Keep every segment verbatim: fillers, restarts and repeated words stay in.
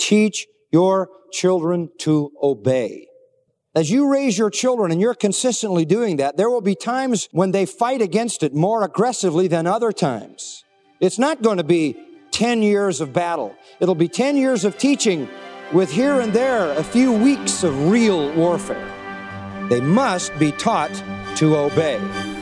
teach your children to obey. As you raise your children and you're consistently doing that, there will be times when they fight against it more aggressively than other times. It's not going to be ten years of battle. It'll be ten years of teaching with here and there a few weeks of real warfare. They must be taught to obey.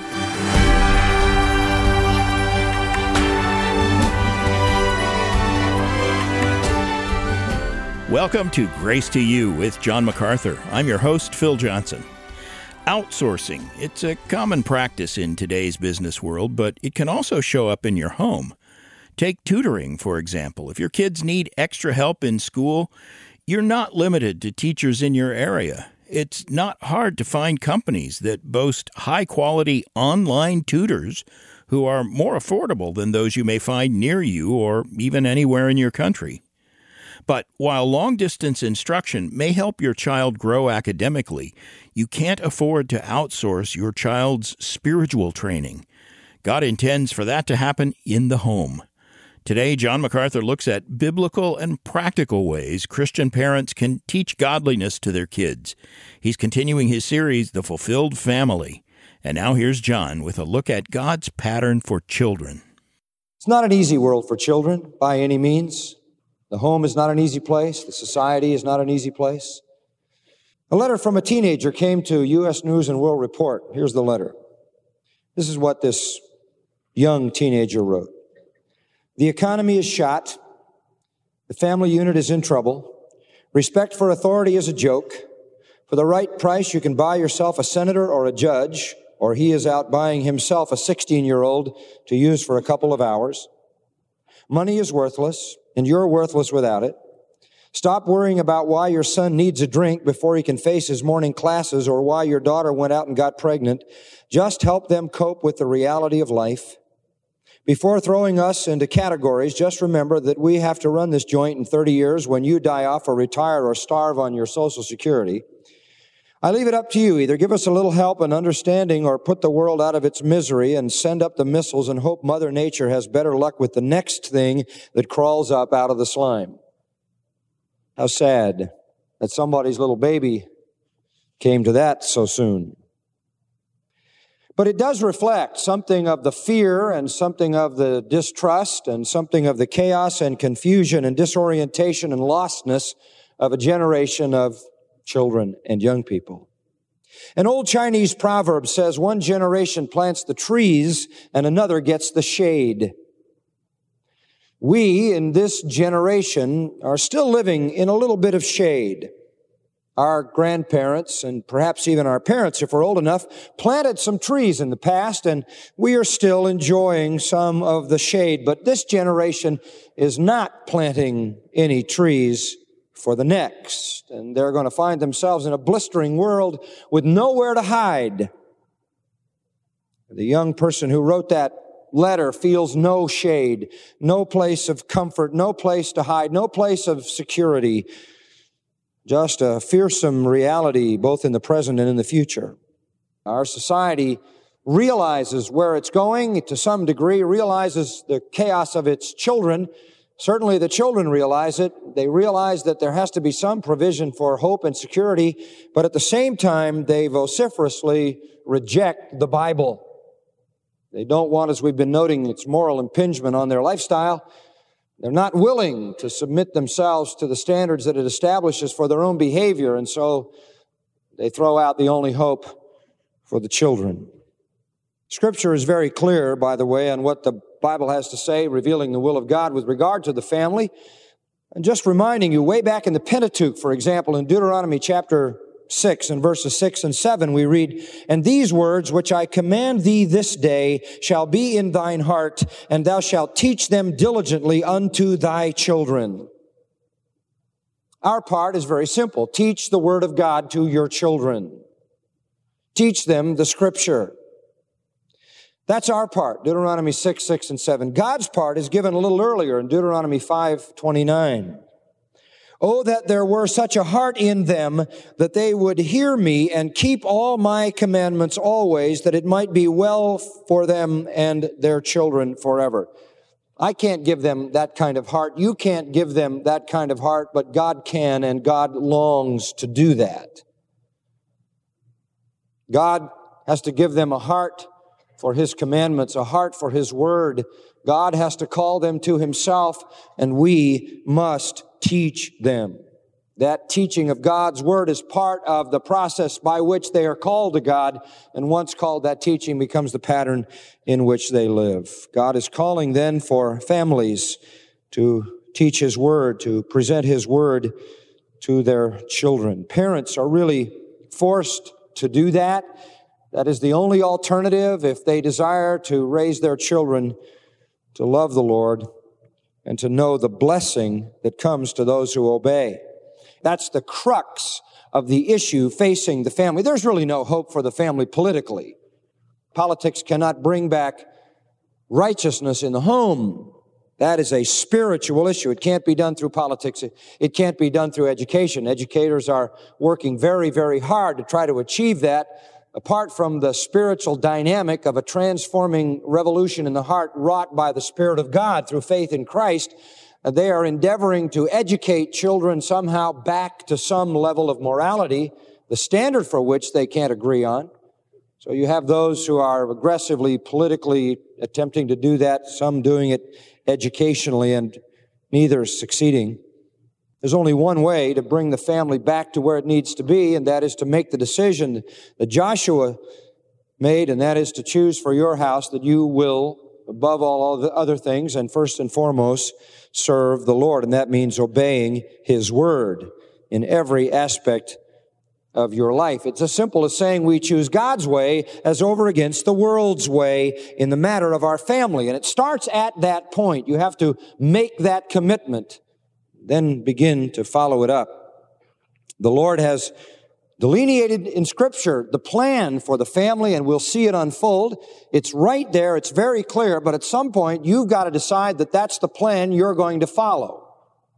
Welcome to Grace to You with John MacArthur. I'm your host, Phil Johnson. Outsourcing. It's a common practice in today's business world, but it can also show up in your home. Take tutoring, for example. If your kids need extra help in school, you're not limited to teachers in your area. It's not hard to find companies that boast high-quality online tutors who are more affordable than those you may find near you or even anywhere in your country. But while long-distance instruction may help your child grow academically, you can't afford to outsource your child's spiritual training. God intends for that to happen in the home. Today, John MacArthur looks at biblical and practical ways Christian parents can teach godliness to their kids. He's continuing his series, The Fulfilled Family. And now here's John with a look at God's pattern for children. It's not an easy world for children by any means. The home is not an easy place. The society is not an easy place. A letter from a teenager came to U S News and World Report. Here's the letter. This is what this young teenager wrote. The economy is shot. The family unit is in trouble. Respect for authority is a joke. For the right price, you can buy yourself a senator or a judge, or he is out buying himself a sixteen-year-old to use for a couple of hours. Money is worthless, and you're worthless without it. Stop worrying about why your son needs a drink before he can face his morning classes or why your daughter went out and got pregnant. Just help them cope with the reality of life. Before throwing us into categories, just remember that we have to run this joint in thirty years when you die off or retire or starve on your Social Security. I leave it up to you. Either give us a little help and understanding or put the world out of its misery and send up the missiles and hope Mother Nature has better luck with the next thing that crawls up out of the slime. How sad that somebody's little baby came to that so soon. But it does reflect something of the fear and something of the distrust and something of the chaos and confusion and disorientation and lostness of a generation of children and young people. An old Chinese proverb says one generation plants the trees and another gets the shade. We in this generation are still living in a little bit of shade. Our grandparents and perhaps even our parents, if we're old enough, planted some trees in the past, and we are still enjoying some of the shade. But this generation is not planting any trees for the next, and they're going to find themselves in a blistering world with nowhere to hide. The young person who wrote that letter feels no shade, no place of comfort, no place to hide, no place of security. Just a fearsome reality, both in the present and in the future. Our society realizes where it's going to some degree, realizes the chaos of its children. Certainly the children realize it. They realize that there has to be some provision for hope and security, but at the same time, they vociferously reject the Bible. They don't want, as we've been noting, its moral impingement on their lifestyle. They're not willing to submit themselves to the standards that it establishes for their own behavior, and so they throw out the only hope for the children. Scripture is very clear, by the way, on what the Bible has to say, revealing the will of God with regard to the family. And just reminding you, way back in the Pentateuch, for example, in Deuteronomy chapter six and verses six and seven, we read, "And these words which I command thee this day shall be in thine heart, and thou shalt teach them diligently unto thy children." Our part is very simple. Teach the Word of God to your children. Teach them the Scripture. That's our part, Deuteronomy six, six, and seven. God's part is given a little earlier in Deuteronomy five, twenty-nine. "Oh, that there were such a heart in them that they would hear me and keep all my commandments always, that it might be well for them and their children forever." I can't give them that kind of heart. You can't give them that kind of heart, but God can, and God longs to do that. God has to give them a heart for His commandments, a heart for His word. God has to call them to Himself, and we must teach them. That teaching of God's word is part of the process by which they are called to God, and once called, that teaching becomes the pattern in which they live. God is calling then for families to teach His word, to present His word to their children. Parents are really forced to do that. That is the only alternative if they desire to raise their children to love the Lord and to know the blessing that comes to those who obey. That's the crux of the issue facing the family. There's really no hope for the family politically. Politics cannot bring back righteousness in the home. That is a spiritual issue. It can't be done through politics. It can't be done through education. Educators are working very, very hard to try to achieve that. Apart from the spiritual dynamic of a transforming revolution in the heart wrought by the Spirit of God through faith in Christ, they are endeavoring to educate children somehow back to some level of morality, the standard for which they can't agree on. So you have those who are aggressively, politically attempting to do that, some doing it educationally, and neither is succeeding. There's only one way to bring the family back to where it needs to be, and that is to make the decision that Joshua made, and that is to choose for your house that you will, above all the other things, and first and foremost, serve the Lord. And that means obeying His word in every aspect of your life. It's as simple as saying we choose God's way as over against the world's way in the matter of our family. And it starts at that point. You have to make that commitment, then begin to follow it up. The Lord has delineated in Scripture the plan for the family, and we'll see it unfold. It's right there. It's very clear. But at some point, you've got to decide that that's the plan you're going to follow.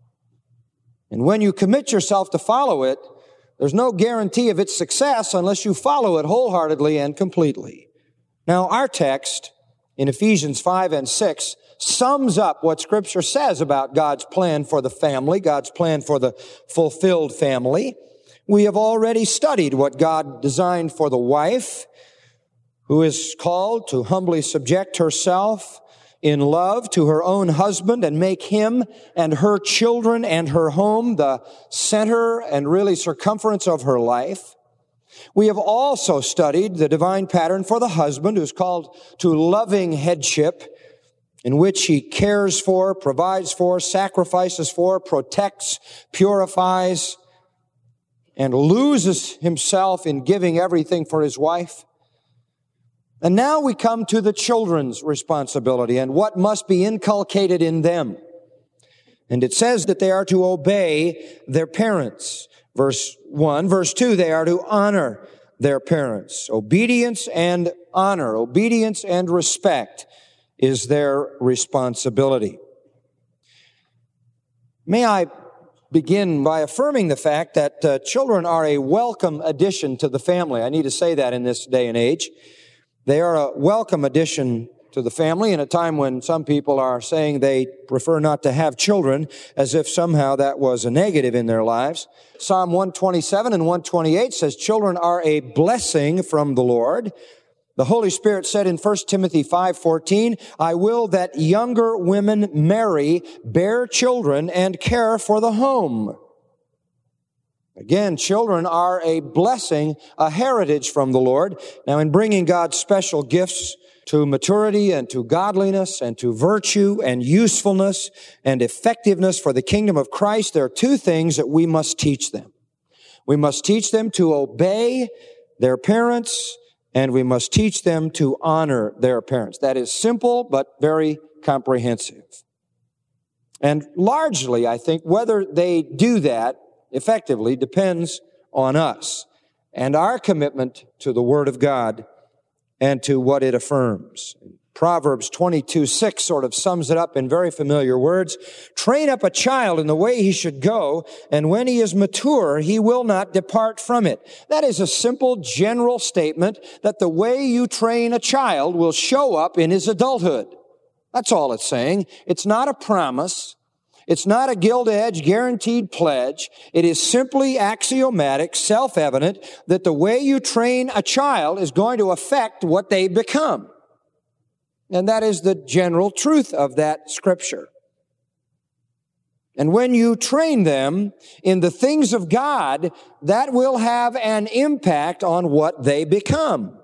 And when you commit yourself to follow it, there's no guarantee of its success unless you follow it wholeheartedly and completely. Now, our text in Ephesians five and six sums up what Scripture says about God's plan for the family, God's plan for the fulfilled family. We have already studied what God designed for the wife, who is called to humbly subject herself in love to her own husband and make him and her children and her home the center and really circumference of her life. We have also studied the divine pattern for the husband, who's called to loving headship, in which he cares for, provides for, sacrifices for, protects, purifies, and loses himself in giving everything for his wife. And now we come to the children's responsibility and what must be inculcated in them. And it says that they are to obey their parents. Verse one. Verse two, they are to honor their parents. Obedience and honor, obedience and respect is their responsibility. May I begin by affirming the fact that uh, children are a welcome addition to the family. I need to say that in this day and age. They are a welcome addition to the family in a time when some people are saying they prefer not to have children, as if somehow that was a negative in their lives. Psalm one twenty-seven and one twenty-eight says children are a blessing from the Lord. The Holy Spirit said in First Timothy five fourteen, I will that younger women marry, bear children, and care for the home. Again, children are a blessing, a heritage from the Lord. Now, in bringing God's special gifts to maturity and to godliness and to virtue and usefulness and effectiveness for the kingdom of Christ, there are two things that we must teach them. We must teach them to obey their parents, and we must teach them to honor their parents. That is simple, but very comprehensive. And largely, I think, whether they do that effectively depends on us and our commitment to the Word of God and to what it affirms. Proverbs twenty-two six sort of sums it up in very familiar words. Train up a child in the way he should go, and when he is mature, he will not depart from it. That is a simple general statement that the way you train a child will show up in his adulthood. That's all it's saying. It's not a promise. It's not a gilt-edged, guaranteed pledge. It is simply axiomatic, self-evident, that the way you train a child is going to affect what they become. And that is the general truth of that scripture. And when you train them in the things of God, that will have an impact on what they become.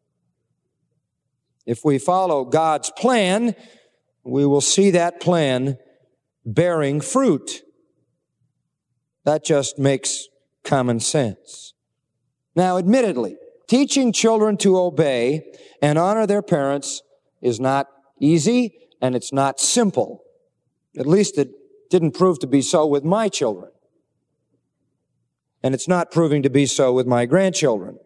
If we follow God's plan, we will see that plan bearing fruit. That just makes common sense. Now, admittedly, teaching children to obey and honor their parents is not easy and it's not simple. At least it didn't prove to be so with my children. And it's not proving to be so with my grandchildren.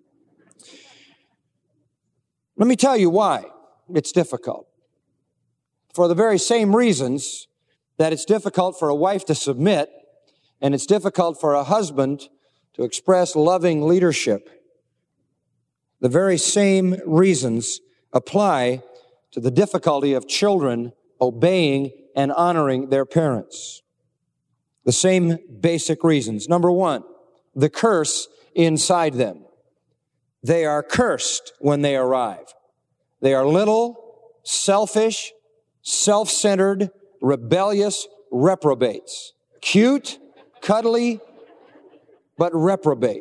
Let me tell you why it's difficult. For the very same reasons that it's difficult for a wife to submit and it's difficult for a husband to express loving leadership. The very same reasons apply to the difficulty of children obeying and honoring their parents. The same basic reasons. Number one, the curse inside them. They are cursed when they arrive. They are little, selfish, self-centered, rebellious reprobates. Cute, cuddly, but reprobate.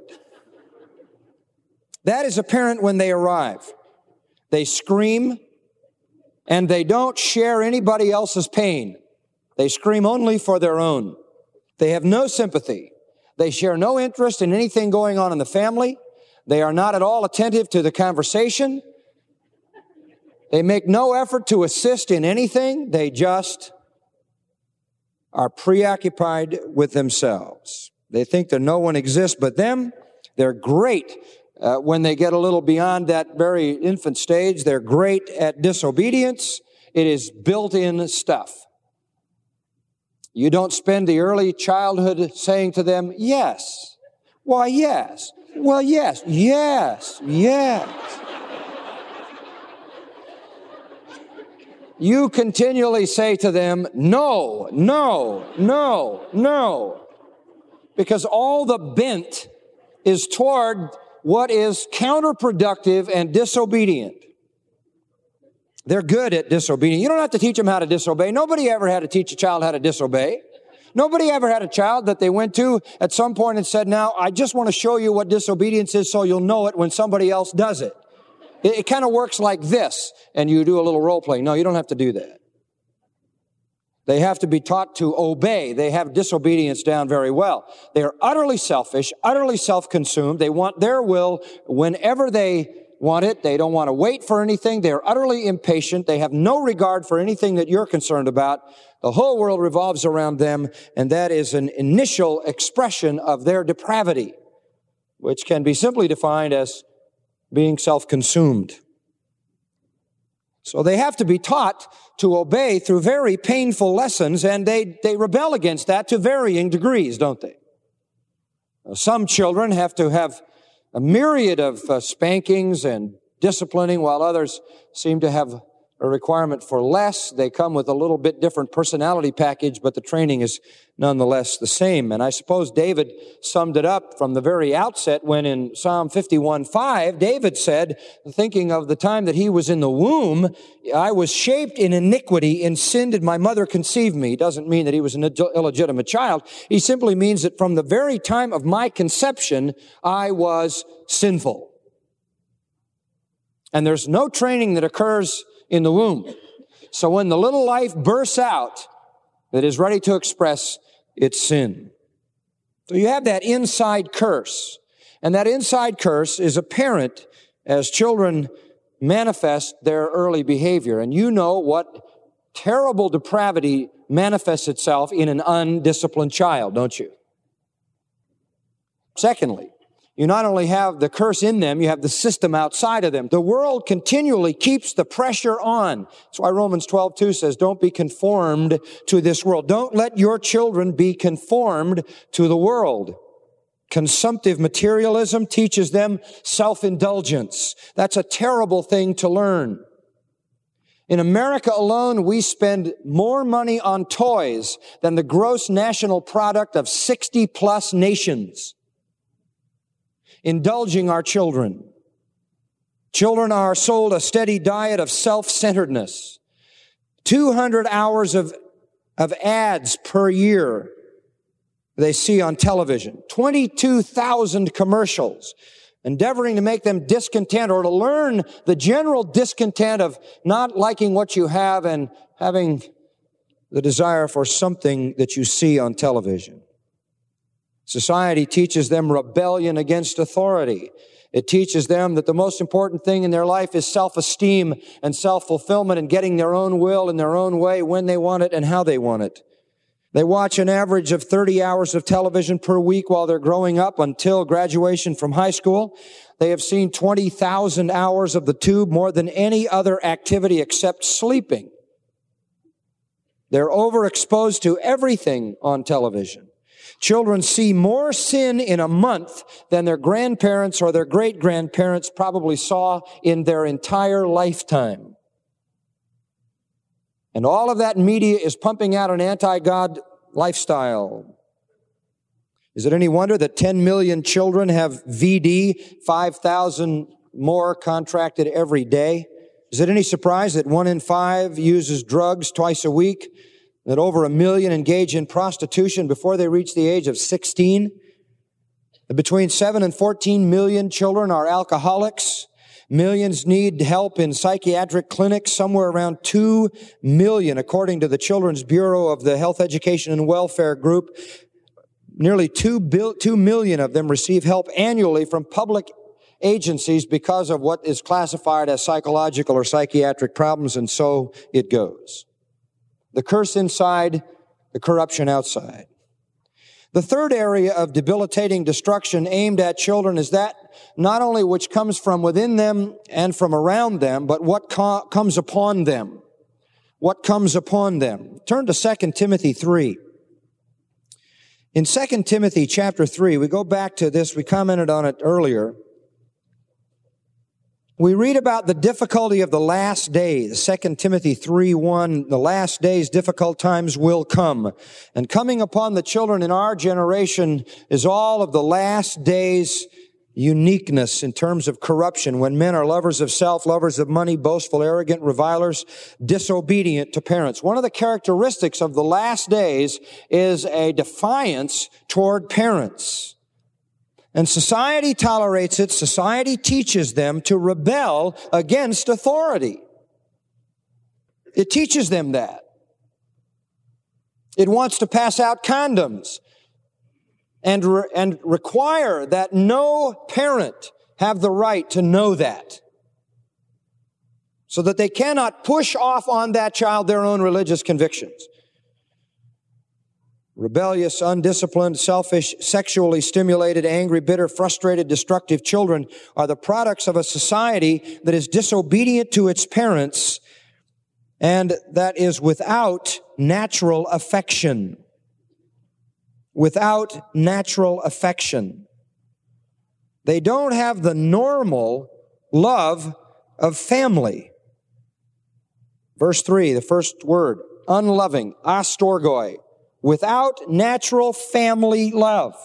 That is apparent when they arrive. They scream, and they don't share anybody else's pain. They scream only for their own. They have no sympathy. They share no interest in anything going on in the family. They are not at all attentive to the conversation. They make no effort to assist in anything. They just are preoccupied with themselves. They think that no one exists but them. They're great uh, when they get a little beyond that very infant stage. They're great at disobedience. It is built-in stuff. You don't spend the early childhood saying to them, yes. Why, yes. Well, yes, yes, yes. You continually say to them, no, no, no, no. Because all the bent is toward what is counterproductive and disobedient. They're good at disobedience. You don't have to teach them how to disobey. Nobody ever had to teach a child how to disobey. Nobody ever had a child that they went to at some point and said, now, I just want to show you what disobedience is so you'll know it when somebody else does it. It, it kind of works like this, and you do a little role playing. No, you don't have to do that. They have to be taught to obey. They have disobedience down very well. They are utterly selfish, utterly self-consumed. They want their will whenever they want it. They don't want to wait for anything. They are utterly impatient. They have no regard for anything that you're concerned about. The whole world revolves around them, and that is an initial expression of their depravity, which can be simply defined as being self-consumed. So they have to be taught to obey through very painful lessons, and they, they rebel against that to varying degrees, don't they? Some children have to have a myriad of uh, spankings and disciplining, while others seem to have a requirement for less. They come with a little bit different personality package, but the training is nonetheless the same. And I suppose David summed it up from the very outset when in Psalm fifty-one five, David said, thinking of the time that he was in the womb, I was shaped in iniquity, in sin did my mother conceive me. He doesn't mean that he was an illegitimate child. He simply means that from the very time of my conception, I was sinful. And there's no training that occurs in the womb. So when the little life bursts out, it is ready to express its sin. So you have that inside curse. And that inside curse is apparent as children manifest their early behavior. And you know what terrible depravity manifests itself in an undisciplined child, don't you? Secondly, you not only have the curse in them, you have the system outside of them. The world continually keeps the pressure on. That's why Romans twelve two says, don't be conformed to this world. Don't let your children be conformed to the world. Consumptive materialism teaches them self-indulgence. That's a terrible thing to learn. In America alone, we spend more money on toys than the gross national product of sixty plus nations. Indulging our children. Children are sold a steady diet of self-centeredness. two hundred hours of, of ads per year they see on television. twenty-two thousand commercials, endeavoring to make them discontent or to learn the general discontent of not liking what you have and having the desire for something that you see on television. Society teaches them rebellion against authority. It teaches them that the most important thing in their life is self-esteem and self-fulfillment and getting their own will in their own way when they want it and how they want it. They watch an average of thirty hours of television per week while they're growing up until graduation from high school. They have seen twenty thousand hours of the tube, more than any other activity except sleeping. They're overexposed to everything on television. Children see more sin in a month than their grandparents or their great-grandparents probably saw in their entire lifetime. And all of that media is pumping out an anti-God lifestyle. Is it any wonder that ten million children have V D, five thousand more contracted every day? Is it any surprise that one in five uses drugs twice a week? That over a million engage in prostitution before they reach the age of sixteen? That between seven and fourteen million children are alcoholics? Millions need help in psychiatric clinics, somewhere around two million, according to the Children's Bureau of the Health, Education, and Welfare Group. Nearly two, bil- two million of them receive help annually from public agencies because of what is classified as psychological or psychiatric problems, and so it goes. The curse inside, the corruption outside. The third area of debilitating destruction aimed at children is that not only which comes from within them and from around them, but what co- comes upon them. What comes upon them. Turn to Second Timothy three. In Second Timothy chapter three, we go back to this, we commented on it earlier. We read about the difficulty of the last days. Second Timothy three one, the last days, difficult times will come. And coming upon the children in our generation is all of the last days' uniqueness in terms of corruption, when men are lovers of self, lovers of money, boastful, arrogant, revilers, disobedient to parents. One of the characteristics of the last days is a defiance toward parents. And society tolerates it. Society teaches them to rebel against authority. It teaches them that. It wants to pass out condoms and, re- and require that no parent have the right to know that, so that they cannot push off on that child their own religious convictions. Rebellious, undisciplined, selfish, sexually stimulated, angry, bitter, frustrated, destructive children are the products of a society that is disobedient to its parents and that is without natural affection. Without natural affection. They don't have the normal love of family. Verse three, the first word, unloving, astorgoi. Without natural family love.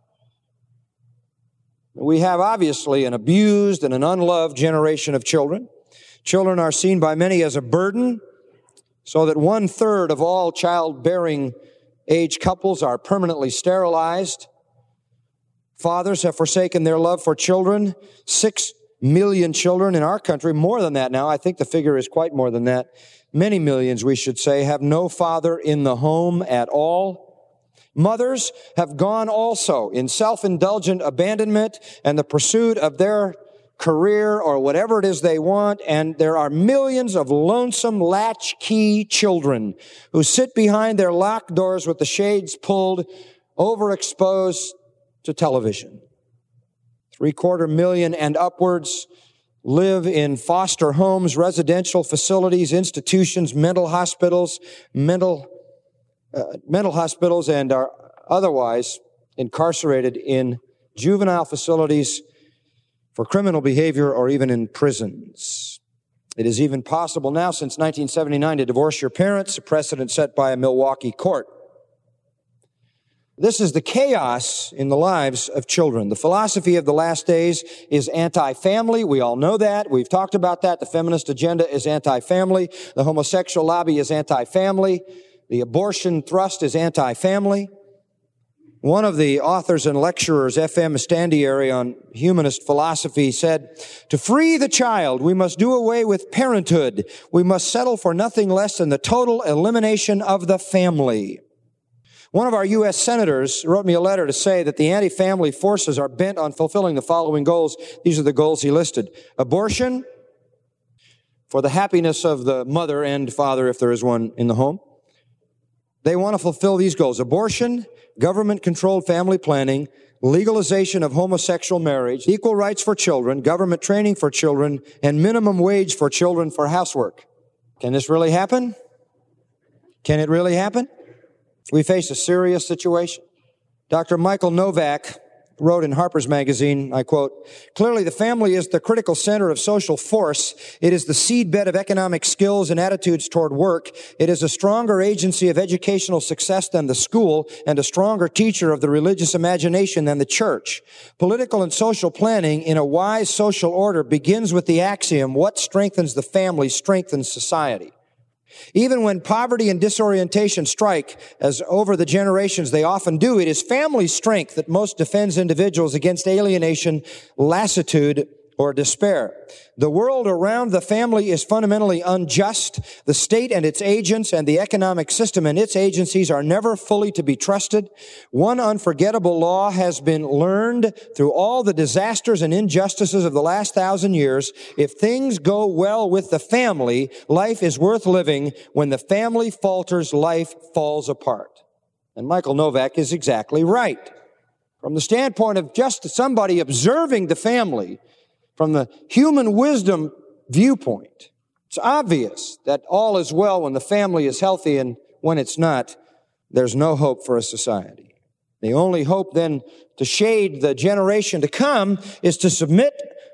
We have obviously an abused and an unloved generation of children. Children are seen by many as a burden, so that one third of all childbearing age couples are permanently sterilized. Fathers have forsaken their love for children. Six million children in our country, more than that now, I think the figure is quite more than that. Many millions, we should say, have no father in the home at all. Mothers have gone also in self-indulgent abandonment and the pursuit of their career or whatever it is they want, and there are millions of lonesome latchkey children who sit behind their locked doors with the shades pulled, overexposed to television. Three-quarter million and upwards live in foster homes, residential facilities, institutions, mental hospitals, mental uh, mental hospitals, and are otherwise incarcerated in juvenile facilities for criminal behavior or even in prisons. It is even possible now, since nineteen seventy-nine, to divorce your parents, a precedent set by a Milwaukee court. This is the chaos in the lives of children. The philosophy of the last days is anti-family. We all know that. We've talked about that. The feminist agenda is anti-family. The homosexual lobby is anti-family. The abortion thrust is anti-family. One of the authors and lecturers, F M Estandiary, on humanist philosophy said, "To free the child, we must do away with parenthood. We must settle for nothing less than the total elimination of the family." One of our U S senators wrote me a letter to say that the anti-family forces are bent on fulfilling the following goals. These are the goals he listed. Abortion, for the happiness of the mother and father, if there is one in the home. They want to fulfill these goals. Abortion, government-controlled family planning, legalization of homosexual marriage, equal rights for children, government training for children, and minimum wage for children for housework. Can this really happen? Can it really happen? We face a serious situation. Doctor Michael Novak wrote in Harper's Magazine, I quote, "Clearly the family is the critical center of social force. It is the seedbed of economic skills and attitudes toward work. It is a stronger agency of educational success than the school and a stronger teacher of the religious imagination than the church. Political and social planning in a wise social order begins with the axiom, what strengthens the family strengthens society. Even when poverty and disorientation strike, as over the generations they often do, it is family strength that most defends individuals against alienation, lassitude, or despair. The world around the family is fundamentally unjust. The state and its agents and the economic system and its agencies are never fully to be trusted. One unforgettable law has been learned through all the disasters and injustices of the last thousand years. If things go well with the family, life is worth living. When the family falters, life falls apart." And Michael Novak is exactly right. From the standpoint of just somebody observing the family, from the human wisdom viewpoint, it's obvious that all is well when the family is healthy, and when it's not, there's no hope for a society. The only hope then to shade the generation to come is to submit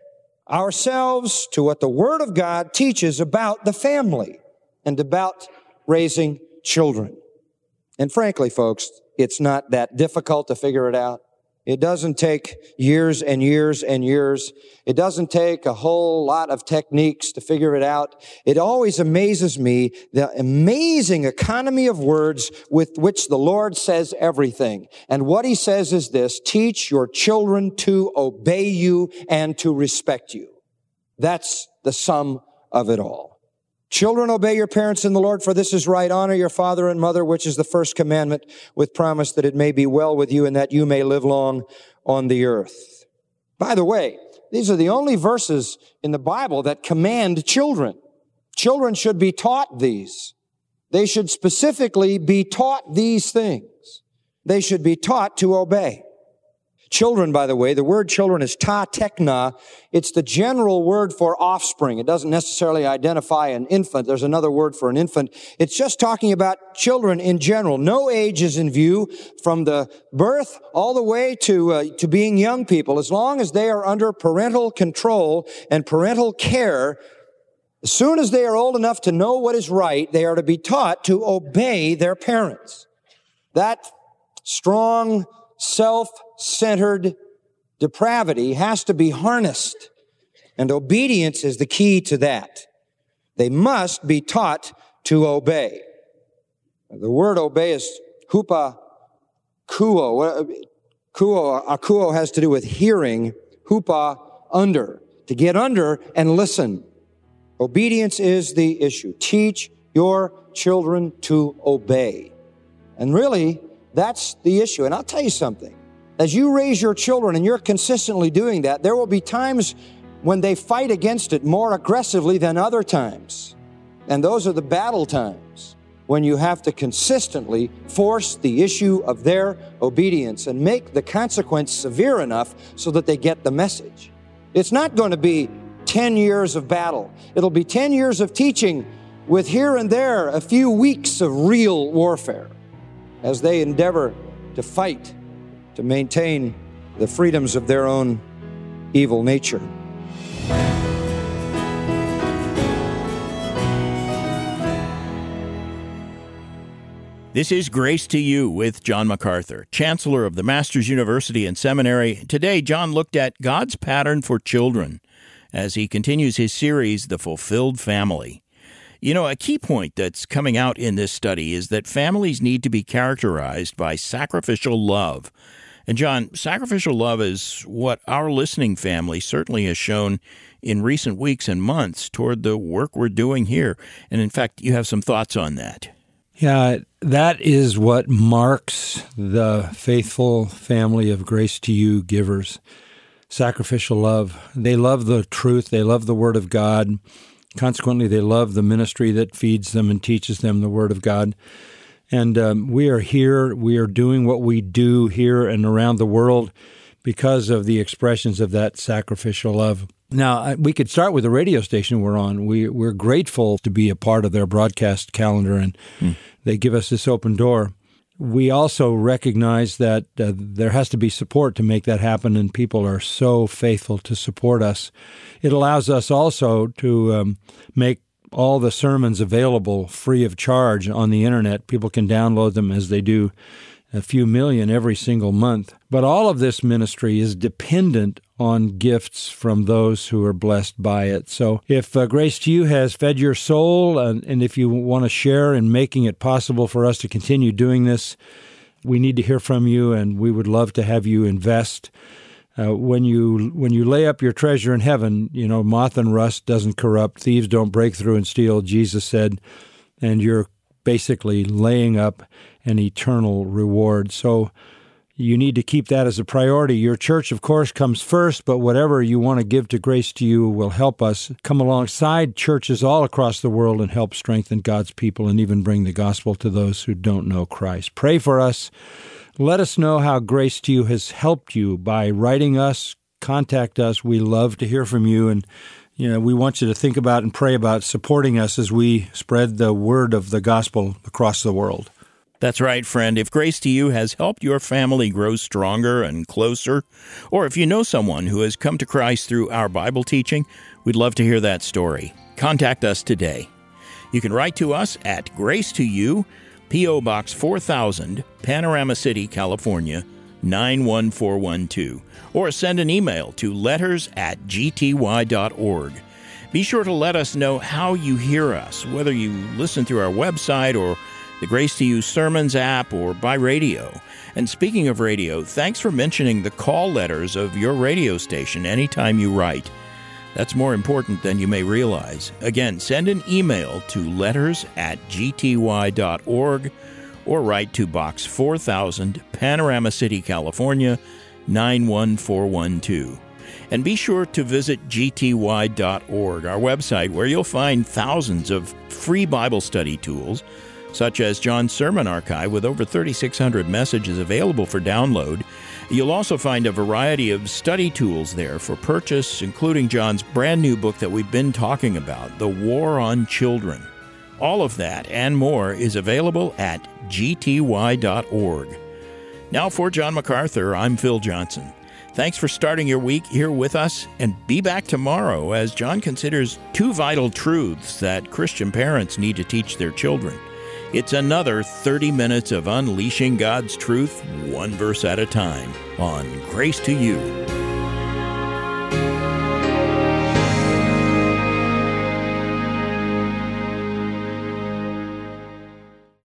ourselves to what the Word of God teaches about the family and about raising children. And frankly, folks, it's not that difficult to figure it out. It doesn't take years and years and years. It doesn't take a whole lot of techniques to figure it out. It always amazes me the amazing economy of words with which the Lord says everything. And what He says is this: teach your children to obey you and to respect you. That's the sum of it all. Children, obey your parents in the Lord, for this is right. Honor your father and mother, which is the first commandment, with promise that it may be well with you and that you may live long on the earth. By the way, these are the only verses in the Bible that command children. Children should be taught these. They should specifically be taught these things. They should be taught to obey. Children, by the way, the word children is ta tekna. It's the general word for offspring. It doesn't necessarily identify an infant. There's another word for an infant. It's just talking about children in general. No age is in view from the birth all the way to, uh, to being young people. As long as they are under parental control and parental care, as soon as they are old enough to know what is right, they are to be taught to obey their parents. That strong, self-centered depravity has to be harnessed, and obedience is the key to that. They must be taught to obey. The word obey is hupa kuo. Kuo, akuo has to do with hearing, hupa, under, to get under and listen. Obedience is the issue. Teach your children to obey. And really, that's the issue. And I'll tell you something. As you raise your children and you're consistently doing that, there will be times when they fight against it more aggressively than other times. And those are the battle times when you have to consistently force the issue of their obedience and make the consequence severe enough so that they get the message. It's not going to be ten years of battle. It'll be ten years of teaching with here and there a few weeks of real warfare, as they endeavor to fight to maintain the freedoms of their own evil nature. This is Grace to You with John MacArthur, Chancellor of the Masters University and Seminary. Today, John looked at God's pattern for children as he continues his series, The Fulfilled Family. You know, a key point that's coming out in this study is that families need to be characterized by sacrificial love. And John, sacrificial love is what our listening family certainly has shown in recent weeks and months toward the work we're doing here. And in fact, you have some thoughts on that. Yeah, that is what marks the faithful family of Grace to You givers. Sacrificial love. They love the truth. They love the Word of God. Consequently, they love the ministry that feeds them and teaches them the Word of God. And um, we are here. We are doing what we do here and around the world because of the expressions of that sacrificial love. Now, we could start with the radio station we're on. We, we're grateful to be a part of their broadcast calendar, and mm. they give us this open door. We also recognize that uh, there has to be support to make that happen, and people are so faithful to support us. It allows us also to um, make all the sermons available free of charge on the Internet. People can download them as they do a few million every single month. But all of this ministry is dependent on gifts from those who are blessed by it. So if uh, Grace to You has fed your soul, uh, and if you want to share in making it possible for us to continue doing this, we need to hear from you, and we would love to have you invest. Uh, when you when you lay up your treasure in heaven, you know, moth and rust doesn't corrupt, thieves don't break through and steal, Jesus said, and you're basically laying up an eternal reward. So you need to keep that as a priority. Your church, of course, comes first, but whatever you want to give to Grace to You will help us come alongside churches all across the world and help strengthen God's people and even bring the gospel to those who don't know Christ. Pray for us. Let us know how Grace to You has helped you by writing us. Contact us. We love to hear from you, and you know, we want you to think about and pray about supporting us as we spread the word of the gospel across the world. That's right, friend. If Grace to You has helped your family grow stronger and closer, or if you know someone who has come to Christ through our Bible teaching, we'd love to hear that story. Contact us today. You can write to us at Grace to You, P O. Box four thousand, Panorama City, California, nine one four one two, or send an email to letters at g t y dot org. Be sure to let us know how you hear us, whether you listen through our website or the Grace to You Sermons app or by radio. And speaking of radio, thanks for mentioning the call letters of your radio station anytime you write. That's more important than you may realize. Again, send an email to letters at g t y dot org or write to Box four thousand, Panorama City, California, nine one four one two. And be sure to visit g t y dot org, our website, where you'll find thousands of free Bible study tools, such as John's Sermon Archive with over thirty-six hundred messages available for download. You'll also find a variety of study tools there for purchase, including John's brand new book that we've been talking about, The War on Children. All of that and more is available at g t y dot org. Now for John MacArthur, I'm Phil Johnson. Thanks for starting your week here with us, and be back tomorrow as John considers two vital truths that Christian parents need to teach their children. It's another thirty minutes of unleashing God's truth, one verse at a time, on Grace to You.